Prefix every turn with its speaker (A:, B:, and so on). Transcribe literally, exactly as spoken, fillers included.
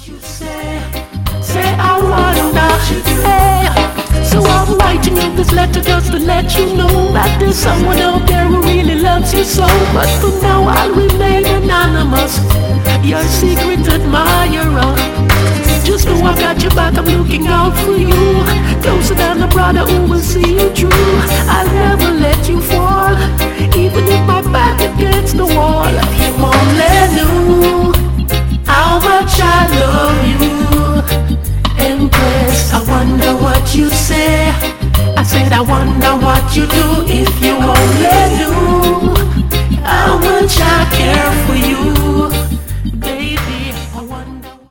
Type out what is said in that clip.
A: you say, say I wonder, hey. So I'm writing you this letter just to let you know that there's someone out there who really loves you so. But for now I'll remain anonymous, your secret admirer. Just know I got your back, I'm looking out for you, closer than a brother who will see you through. I'll never let you fall, even if my back against the wall. You only knew how much I love you, Empress. I wonder what you say. I said I wonder what you do if you only knew how much I care for you.